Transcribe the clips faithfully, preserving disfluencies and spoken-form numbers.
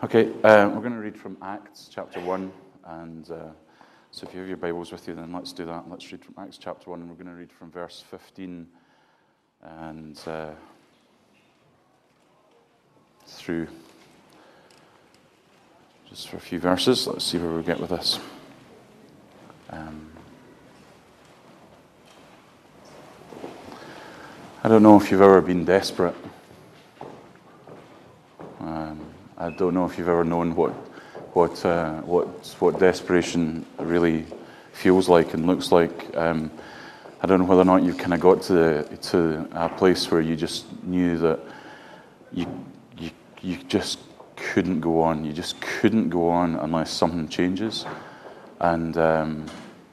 Okay, uh, we're going to read from Acts chapter one, and uh, so if you have your Bibles with you, then let's do that. Let's read from Acts chapter one, and we're going to read from verse fifteen and uh, through just for a few verses. Let's see where we get with this. Um, I don't know if you've ever been desperate. Um, I don't know if you've ever known what what uh, what what desperation really feels like and looks like. Um, I don't know whether or not you kind of got to the, to a place where you just knew that you you you just couldn't go on. You just couldn't go on unless something changes, and um,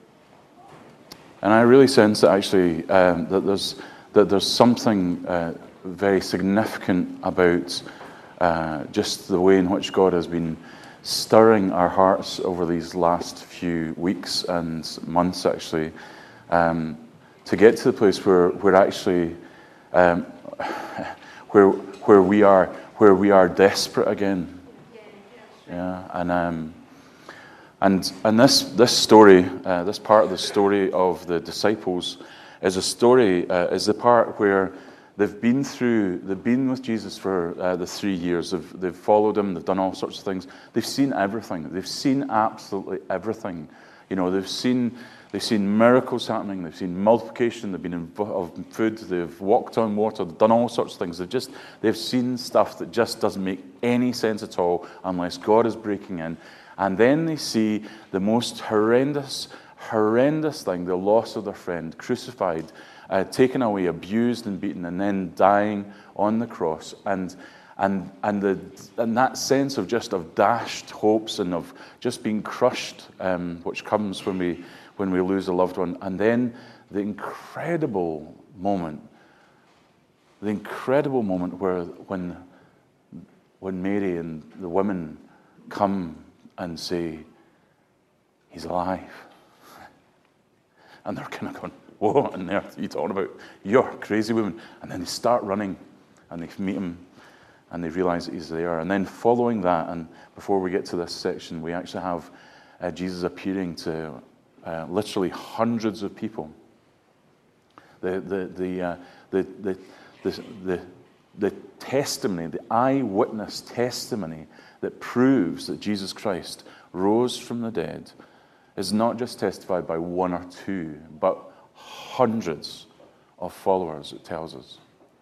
and I really sense that actually um, that there's that there's something uh, very significant about. Uh, just the way in which God has been stirring our hearts over these last few weeks and months, actually, um, to get to the place where we're actually um, where where we are where we are desperate again. Yeah, and um, and and this this story, uh, this part of the story of the disciples, is a story uh, is the part where. They've been through, they've been with Jesus for uh, the three years. They've, they've followed him. They've done all sorts of things. They've seen everything. They've seen absolutely everything. You know, they've seen, they've seen miracles happening. They've seen multiplication. They've been in, of food. They've walked on water. They've done all sorts of things. They've just, they've seen stuff that just doesn't make any sense at all unless God is breaking in. And then they see the most horrendous, horrendous thing: the loss of their friend, crucified. Uh, taken away, abused and beaten, and then dying on the cross, and and and the and that sense of just of dashed hopes and of just being crushed, um, which comes when we when we lose a loved one, and then the incredible moment, the incredible moment where when when Mary and the women come and say, "He's alive," and they're kind of going, "What on earth are you talking about? You're a crazy woman." And then they start running, and they meet him, and they realize that he's there. And then following that, and before we get to this section, we actually have uh, Jesus appearing to uh, literally hundreds of people. The the the, uh, the the the the the testimony, the eyewitness testimony that proves that Jesus Christ rose from the dead, is not just testified by one or two, but hundreds of followers, it tells us.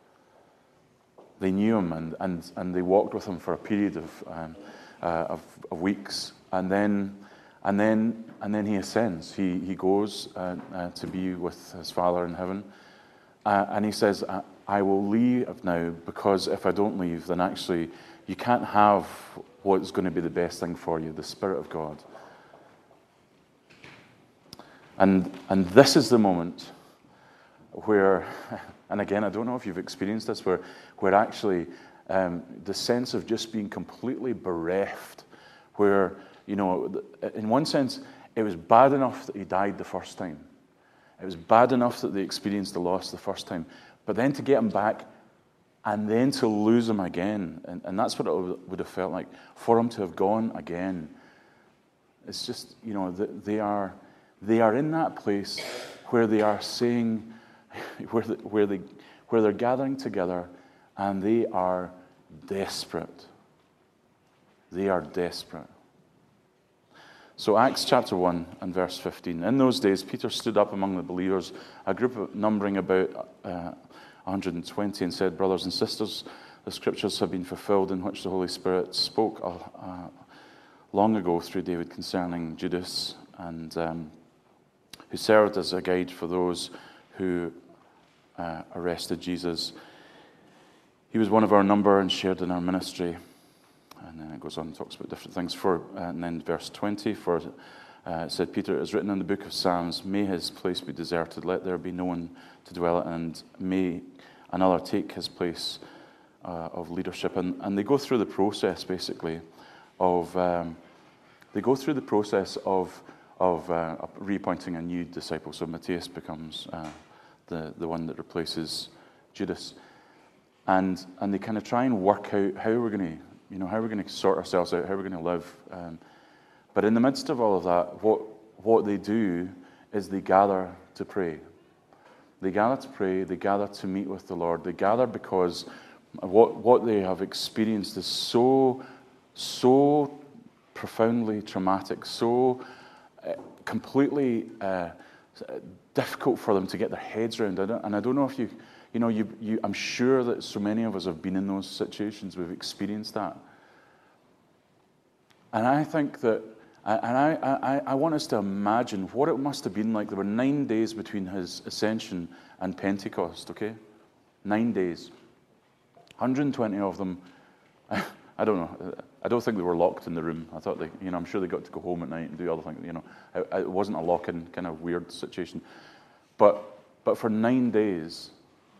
They knew him, and, and, and they walked with him for a period of, um, uh, of, of weeks, and then and then and then he ascends. He he goes uh, uh, to be with his Father in heaven, uh, and he says, I, "I will leave now, because if I don't leave, then actually you can't have what's going to be the best thing for you, the Spirit of God." And and this is the moment where, and again, I don't know if you've experienced this, where where actually um, the sense of just being completely bereft, where, you know, in one sense, it was bad enough that he died the first time. It was bad enough that they experienced the loss the first time. But then to get him back, and then to lose him again, and, and that's what it would have felt like, for him to have gone again. It's just, you know, they are... They are in that place where they are saying, where, the, where, they, where they're gathering together, and they are desperate. They are desperate. So Acts chapter one and verse fifteen. In those days, Peter stood up among the believers, a group of, numbering about uh, one hundred twenty, and said, "Brothers and sisters, the scriptures have been fulfilled in which the Holy Spirit spoke uh, long ago through David concerning Judas, and um, who served as a guide for those who uh, arrested Jesus. He was one of our number and shared in our ministry." And then it goes on and talks about different things. For uh, and then verse twenty, for uh, it said, "Peter, it is written in the book of Psalms, may his place be deserted, let there be no one to dwell in, and may another take his place uh, of leadership." And, and they go through the process, basically, of, um, they go through the process of of uh, reappointing a new disciple. So Matthias becomes uh, the, the one that replaces Judas. And and they kind of try and work out how we're going to you know, how are we going to sort ourselves out? How are we going to live? Um, but in the midst of all of that, what what they do is they gather to pray. They gather to pray. They gather to meet with the Lord. They gather because what what they have experienced is so so profoundly traumatic, so uh, completely uh, difficult for them to get their heads around. I don't, and I don't know if you, you know, you, you, I'm sure that so many of us have been in those situations. We've experienced that. And I think that, and I, I, I want us to imagine what it must have been like. There were nine days between his ascension and Pentecost, okay? Nine days. one hundred twenty of them, I don't know, I don't think they were locked in the room. I thought they, you know, I'm sure they got to go home at night and do other things, you know. It, it wasn't a lock-in kind of weird situation. But, but for nine days,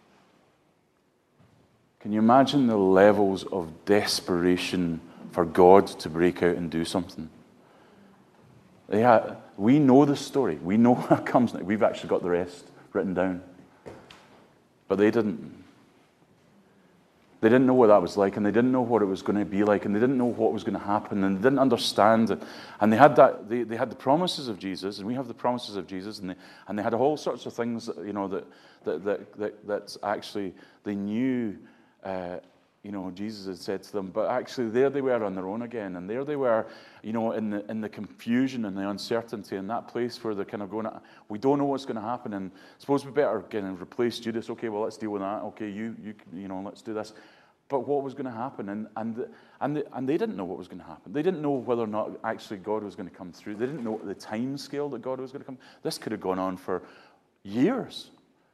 can you imagine the levels of desperation for God to break out and do something? Yeah, we know the story. We know what comes next. We've actually got the rest written down. But they didn't. They didn't know what that was like, and they didn't know what it was going to be like, and they didn't know what was going to happen, and they didn't understand it. And they had that. They, they had the promises of Jesus, and we have the promises of Jesus, and they and they had all sorts of things, that, you know, that that that that that's actually they knew. Uh, you know, Jesus had said to them, but actually there they were on their own again, and there they were, you know, in the in the confusion and the uncertainty, in that place where they're kind of going, we don't know what's going to happen, and suppose we better kind of replace Judas. Okay, well, let's deal with that. Okay, you you you know, let's do this. But what was going to happen? And and and the, and they didn't know what was going to happen. They didn't know whether or not actually God was going to come through. They didn't know the time scale that God was going to come. This could have gone on for years.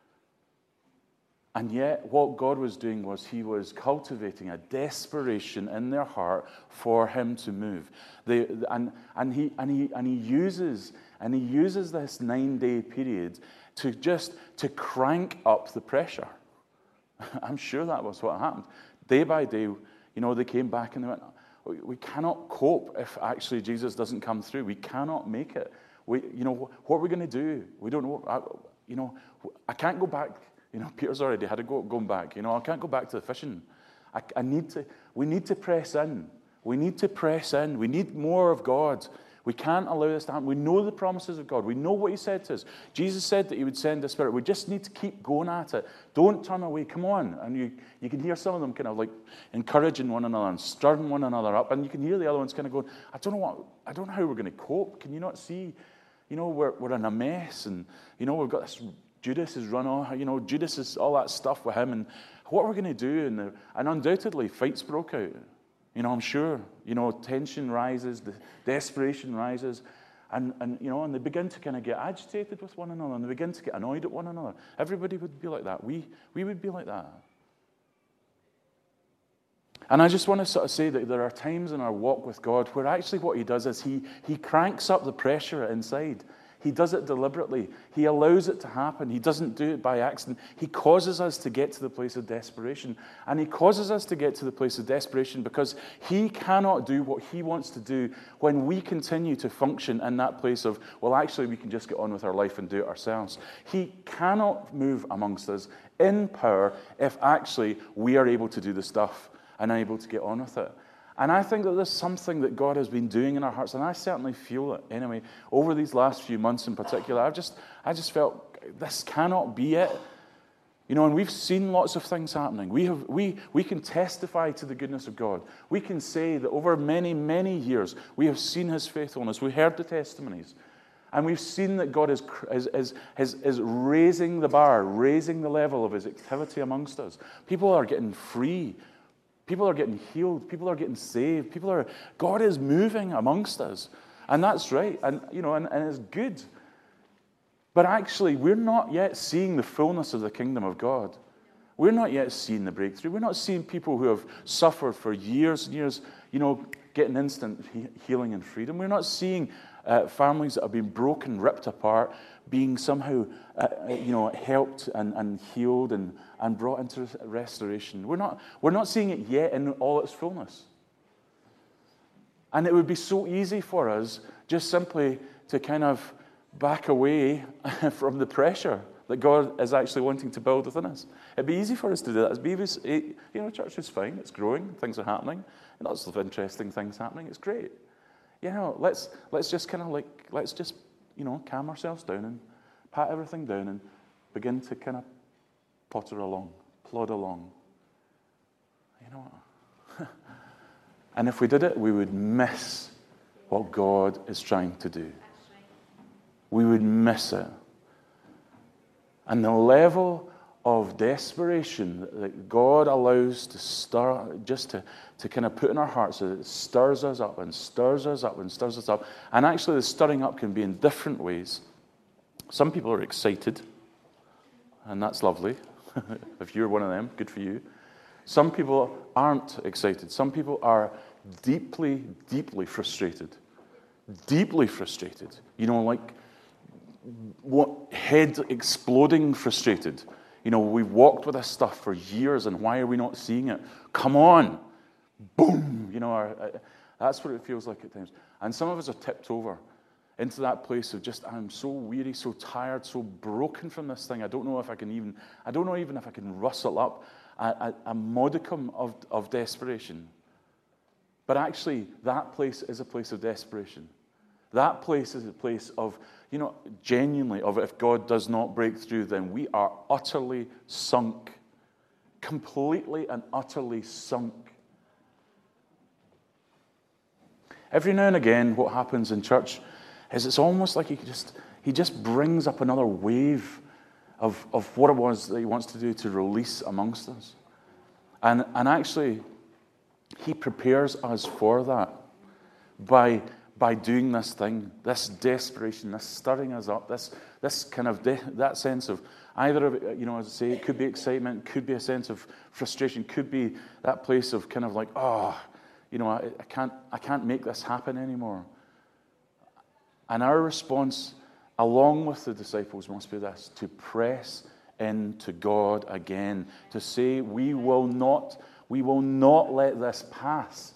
And yet, what God was doing was He was cultivating a desperation in their heart for Him to move. They, and and He and He and He uses and He uses this nine-day period to just to crank up the pressure. I'm sure that was what happened. Day by day, you know, they came back and they went, "We cannot cope if actually Jesus doesn't come through. We cannot make it. We, you know, what are we going to do? We don't know. I, you know, I can't go back." You know, Peter's already had to go going back. You know, I can't go back to the fishing. I, I need to. We need to press in. We need to press in. We need more of God. We can't allow this to happen. We know the promises of God. We know what He said to us. Jesus said that He would send the Spirit. We just need to keep going at it. Don't turn away. Come on. And you, you can hear some of them kind of like encouraging one another and stirring one another up. And you can hear the other ones kind of going, I don't know what. I don't know how we're going to cope. Can you not see? You know, we're we're in a mess, and you know we've got this. Judas is run off, you know, Judas is all that stuff with him, and what we're going to do, and, the, and undoubtedly fights broke out. You know, I'm sure, you know, tension rises, the desperation rises, and, and you know, and they begin to kind of get agitated with one another, and they begin to get annoyed at one another. Everybody would be like that. We we would be like that. And I just want to sort of say that there are times in our walk with God where actually what He does is He He cranks up the pressure inside. He does it deliberately. He allows it to happen. He doesn't do it by accident. He causes us to get to the place of desperation. And He causes us to get to the place of desperation because He cannot do what He wants to do when we continue to function in that place of, well, actually, we can just get on with our life and do it ourselves. He cannot move amongst us in power if actually we are able to do the stuff and are able to get on with it. And I think that there's something that God has been doing in our hearts, and I certainly feel it anyway. Over these last few months in particular, I've just, I just felt this cannot be it. You know, and we've seen lots of things happening. We have, we, we can testify to the goodness of God. We can say that over many, many years, we have seen His faithfulness. We heard the testimonies. And we've seen that God is, is, is, is, is raising the bar, raising the level of His activity amongst us. People are getting free. People are getting healed. People are getting saved. People are, God is moving amongst us. And that's right. And, you know, and, and it's good. But actually, we're not yet seeing the fullness of the kingdom of God. We're not yet seeing the breakthrough. We're not seeing people who have suffered for years and years, you know, getting instant he- healing and freedom. We're not seeing uh, families that have been broken, ripped apart, being somehow, uh, you know, helped and, and healed and, and brought into restoration. We're not, we're not seeing it yet in all its fullness. And it would be so easy for us just simply to kind of back away from the pressure that God is actually wanting to build within us. It'd be easy for us to do that. As babies, it, you know, church is fine. It's growing. Things are happening. And lots of interesting things happening. It's great. You know, let's let's just kind of like, let's just, you know, calm ourselves down and pat everything down and begin to kind of potter along, plod along. You know what? And if we did it, we would miss what God is trying to do. We would miss it. And the level of desperation that God allows to stir, just to, to kind of put in our hearts, that it stirs us up and stirs us up and stirs us up. And actually the stirring up can be in different ways. Some people are excited, and that's lovely. If you're one of them, good for you. Some people aren't excited. Some people are deeply, deeply frustrated. Deeply frustrated. You know, like what head exploding frustrated. You know, we've walked with this stuff for years, and why are we not seeing it? Come on. Boom. You know, our, uh, that's what it feels like at times. And some of us are tipped over into that place of just, I'm so weary, so tired, so broken from this thing. I don't know if I can even, I don't know even if I can rustle up a, a, a modicum of, of desperation. But actually, that place is a place of desperation. That place is a place of, you know, genuinely, of if God does not break through, then we are utterly sunk. Completely and utterly sunk. Every now and again, what happens in church is it's almost like he just he just brings up another wave of, of what it was that he wants to do to release amongst us. And, and actually, he prepares us for that by by doing this thing, this desperation, this stirring us up, this this kind of de- that sense of either of it, you know, as I say, it could be excitement, could be a sense of frustration, could be that place of kind of like, oh, you know, I, I can't I can't make this happen anymore. And our response, along with the disciples, must be this: to press into God again, to say, we will not, we will not let this pass.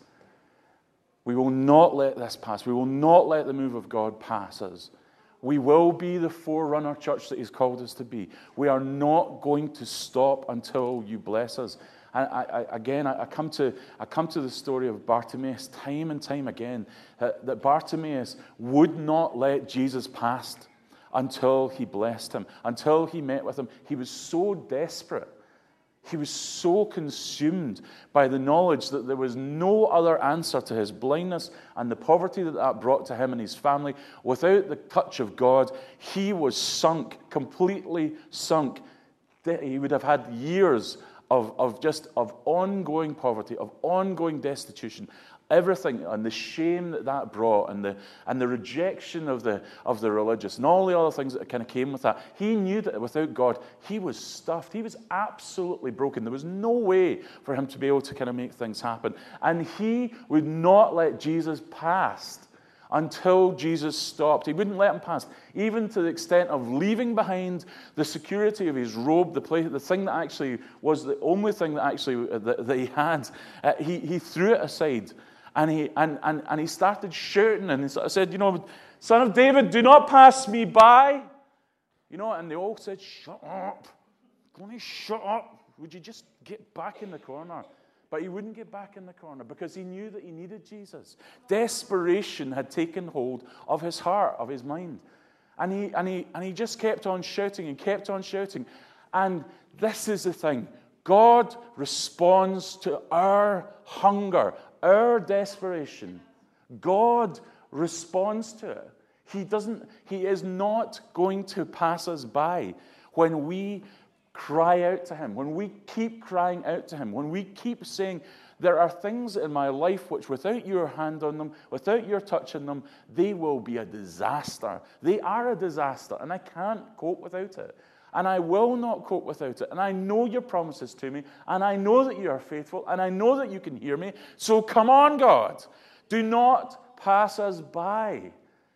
We will not let this pass. We will not let the move of God pass us. We will be the forerunner church that he's called us to be. We are not going to stop until you bless us. And I, I, again, I, I come to I come to the story of Bartimaeus time and time again, that, that Bartimaeus would not let Jesus pass until he blessed him, until he met with him. He was so desperate. He was so consumed by the knowledge that there was no other answer to his blindness and the poverty that that brought to him and his family. Without the touch of God, he was sunk, completely sunk. He would have had years of, of just of ongoing poverty, of ongoing destitution, everything, and the shame that that brought, and the and the rejection of the of the religious, and all the other things that kind of came with that. He knew that without God, he was stuffed. He was absolutely broken. There was no way for him to be able to kind of make things happen. And he would not let Jesus pass until Jesus stopped. He wouldn't let him pass, even to the extent of leaving behind the security of his robe, the place, the thing that actually was the only thing that actually that, that he had. Uh, he he threw it aside. And he and, and, and he started shouting, and he sort of said, you know, Son of David, do not pass me by. You know, and they all said, shut up. Don't you shut up? Would you just get back in the corner? But he wouldn't get back in the corner because he knew that he needed Jesus. Desperation had taken hold of his heart, of his mind. And he and he and he just kept on shouting and kept on shouting. And this is the thing. God responds to our hunger, our desperation. God responds to it. He doesn't, he is not going to pass us by when we cry out to him, when we keep crying out to him, when we keep saying, there are things in my life which without your hand on them, without your touch on them, they will be a disaster. They are a disaster, and I can't cope without it. And I will not cope without it. And I know your promises to me. And I know that you are faithful. And I know that you can hear me. So come on, God. Do not pass us by.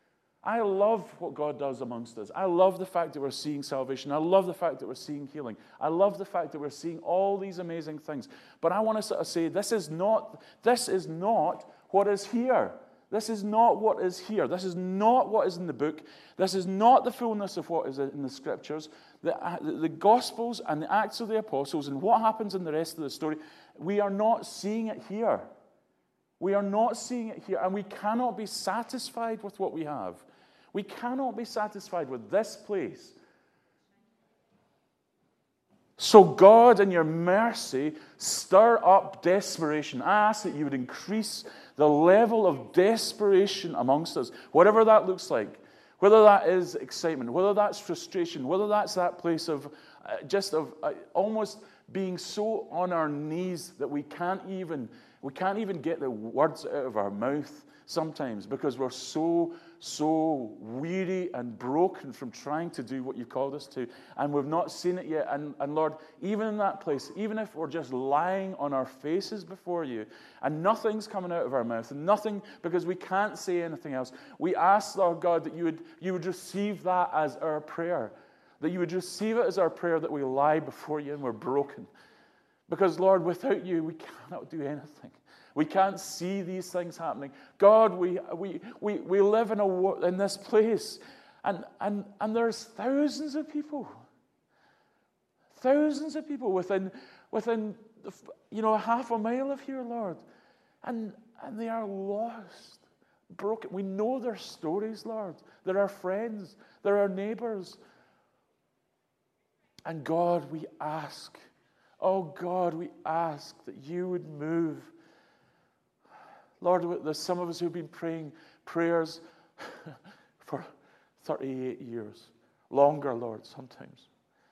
I love what God does amongst us. I love the fact that we're seeing salvation. I love the fact that we're seeing healing. I love the fact that we're seeing all these amazing things. But I want to sort of say, this is not, this is not what is here. This is not what is here. This is not what is in the book. This is not the fullness of what is in the scriptures. the, the Gospels and the Acts of the Apostles and what happens in the rest of the story, we are not seeing it here. We are not seeing it here, and we cannot be satisfied with what we have. We cannot be satisfied with this place. So God, in your mercy, stir up desperation. I ask that you would increase the level of desperation amongst us, whatever that looks like. Whether that is excitement, whether that's frustration, whether that's that place of uh, just of uh, almost being so on our knees that we can't even we can't even get the words out of our mouth sometimes because we're so so weary and broken from trying to do what you've called us to, and we've not seen it yet. And, and Lord, even in that place, even if we're just lying on our faces before you and nothing's coming out of our mouth and nothing because we can't say anything else, we ask, Lord God, that you would you would receive that as our prayer, that you would receive it as our prayer, that we lie before you and we're broken. Because, Lord, without you, we cannot do anything. We can't see these things happening. God, we we we, we live in a in this place, and, and, and there's thousands of people. Thousands of people within, within you know, half a mile of here, Lord. And, and they are lost, broken. We know their stories, Lord. They're our friends. They're our neighbors. And God, we ask, oh God, we ask that you would move. Lord, there's some of us who've been praying prayers for thirty-eight years. Longer, Lord, sometimes.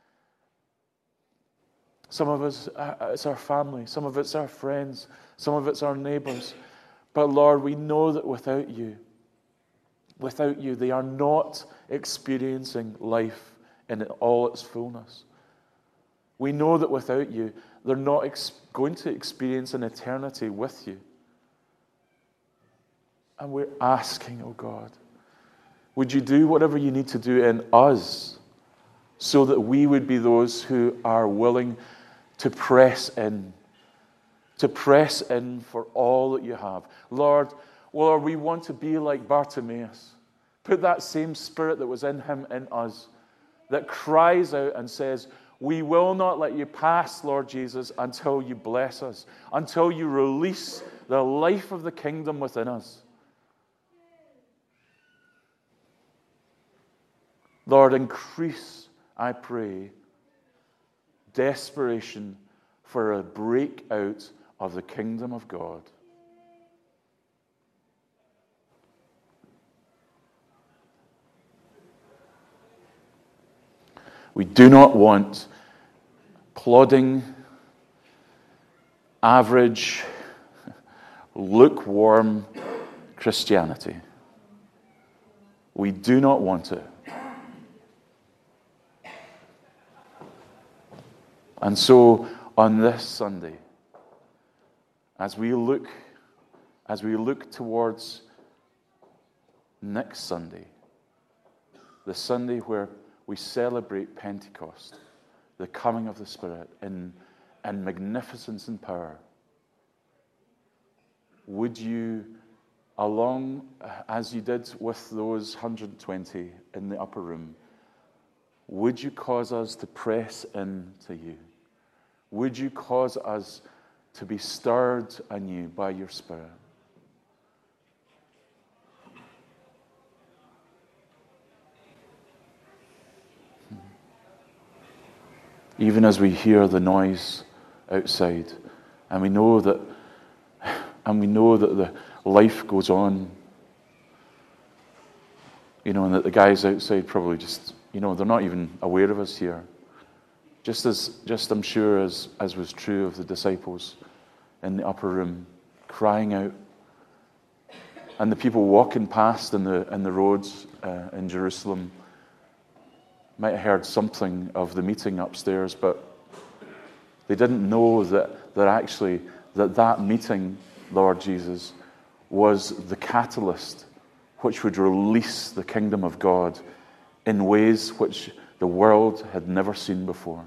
Some of us, it's our family. Some of it's our friends. Some of it's our neighbors. But Lord, we know that without you, without you, they are not experiencing life in all its fullness. We know that without you, they're not ex- going to experience an eternity with you. And we're asking, oh God, would you do whatever you need to do in us so that we would be those who are willing to press in, to press in for all that you have. Lord, Lord, we want to be like Bartimaeus. Put that same spirit that was in him in us, that cries out and says, we will not let you pass, Lord Jesus, until you bless us, until you release the life of the kingdom within us. Lord, increase, I pray, desperation for a breakout of the kingdom of God. We do not want plodding, average, lukewarm Christianity. We do not want it. And so on this Sunday, as we look, as we look towards next Sunday, the Sunday where we celebrate Pentecost, the coming of the Spirit in, in magnificence and power, would you, along as you did with those one hundred twenty in the upper room, would you cause us to press into you? Would you cause us to be stirred anew by your Spirit? Even as we hear the noise outside, and we know that, and we know that the life goes on, you know, and that the guys outside probably just, you know, they're not even aware of us here. Just as, just I'm sure as, as was true of the disciples in the upper room, crying out. And the people walking past in the, in the roads uh, in Jerusalem might have heard something of the meeting upstairs, but they didn't know that, that actually that that meeting, Lord Jesus, was the catalyst which would release the kingdom of God in ways which the world had never seen before.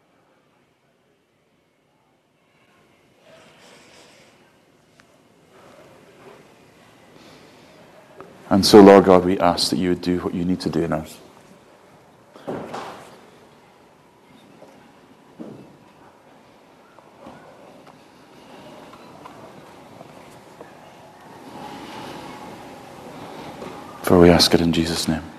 And so, Lord God, we ask that you would do what you need to do in us. For we ask it in Jesus' name.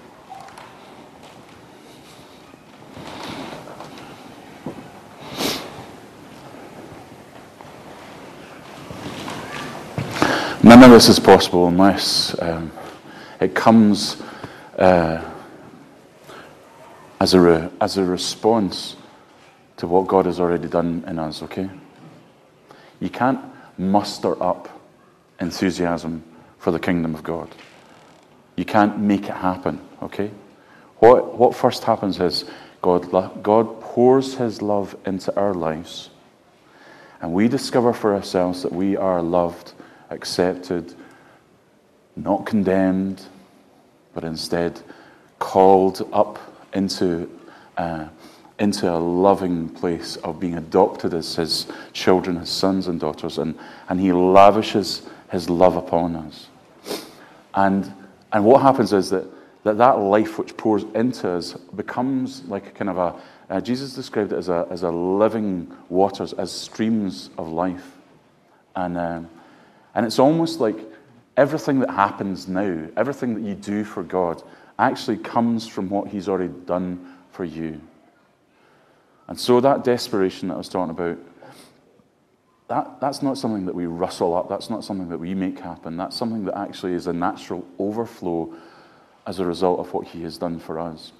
None of this is possible unless um, it comes uh, as a re- as a response to what God has already done in us, okay? You can't muster up enthusiasm for the kingdom of God. You can't make it happen, okay? What what first happens is God God pours his love into our lives, and we discover for ourselves that we are loved, accepted, not condemned, but instead called up into uh, into a loving place of being adopted as his children, his sons and daughters, and, and he lavishes his love upon us. And and what happens is that that, that life which pours into us becomes like a kind of a, uh, Jesus described it as a as a living waters, as streams of life. And um, and it's almost like everything that happens now, everything that you do for God, actually comes from what he's already done for you. And so that desperation that I was talking about, that, that's not something that we rustle up, that's not something that we make happen, that's something that actually is a natural overflow as a result of what he has done for us.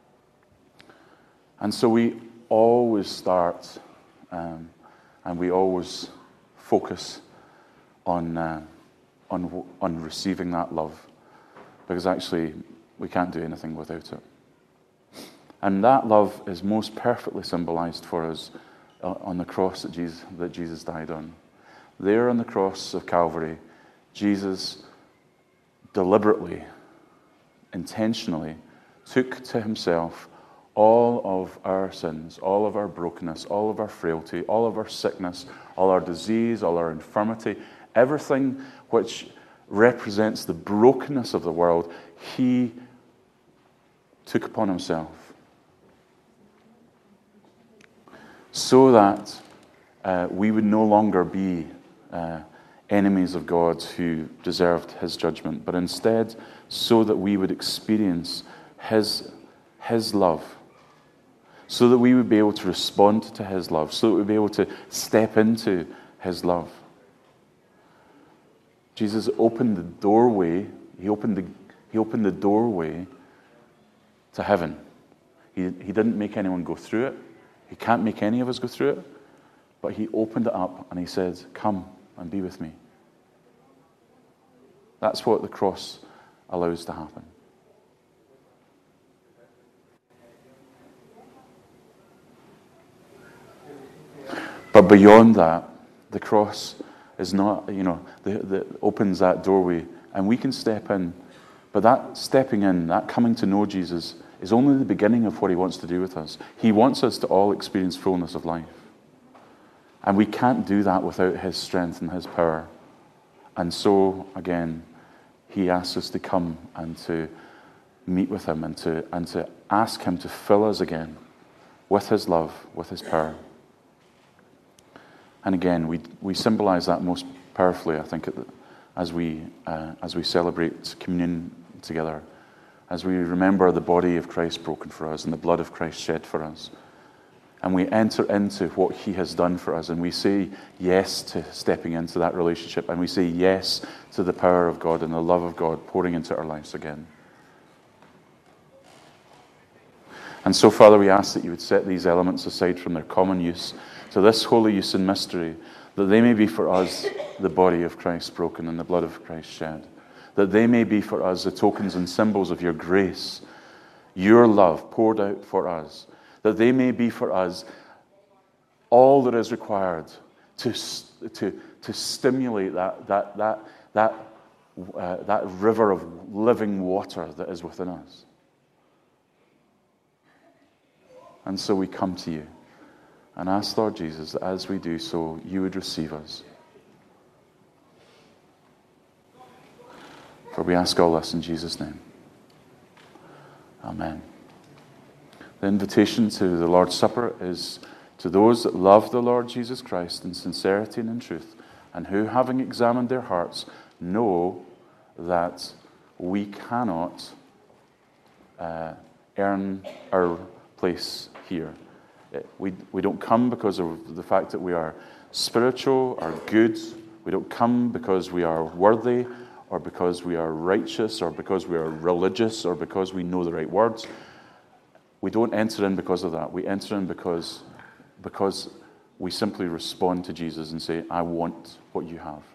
And so we always start um, and we always focus on, uh, on, on receiving that love, because actually we can't do anything without it. And that love is most perfectly symbolized for us on the cross that Jesus, that Jesus died on. There on the cross of Calvary, Jesus deliberately, intentionally took to himself all of our sins, all of our brokenness, all of our frailty, all of our sickness, all our disease, all our infirmity, everything which represents the brokenness of the world, he took upon himself. So that uh, we would no longer be uh, enemies of God who deserved his judgment, but instead so that we would experience his, his love, so that we would be able to respond to his love, so that we'd be able to step into his love. Jesus opened the doorway, he opened the, he opened the doorway to heaven. He, he didn't make anyone go through it. He can't make any of us go through it, but he opened it up and he said, come and be with me. That's what the cross allows to happen. But beyond that, the cross is not, you know, the, the opens that doorway and we can step in. But that stepping in, that coming to know Jesus, is only the beginning of what he wants to do with us. He wants us to all experience fullness of life. And we can't do that without his strength and his power. And so, again, he asks us to come and to meet with him and to, and to ask him to fill us again with his love, with his power. And again, we we symbolize that most powerfully, I think, as we uh, as we celebrate communion together, as we remember the body of Christ broken for us and the blood of Christ shed for us. And we enter into what he has done for us, and we say yes to stepping into that relationship, and we say yes to the power of God and the love of God pouring into our lives again. And so, Father, we ask that you would set these elements aside from their common use to this holy use and mystery, that they may be for us the body of Christ broken and the blood of Christ shed, that they may be for us the tokens and symbols of your grace, your love poured out for us, that they may be for us all that is required to, to, to stimulate that, that, that, that, uh, that river of living water that is within us. And so we come to you and ask, Lord Jesus, that as we do so, you would receive us. For we ask all this in Jesus' name. Amen. The invitation to the Lord's Supper is to those that love the Lord Jesus Christ in sincerity and in truth, and who, having examined their hearts, know that we cannot uh, earn our place here. We, we don't come because of the fact that we are spiritual or good. We don't come because we are worthy or because we are righteous or because we are religious or because we know the right words. We don't enter in because of that. We enter in because, because we simply respond to Jesus and say, I want what you have.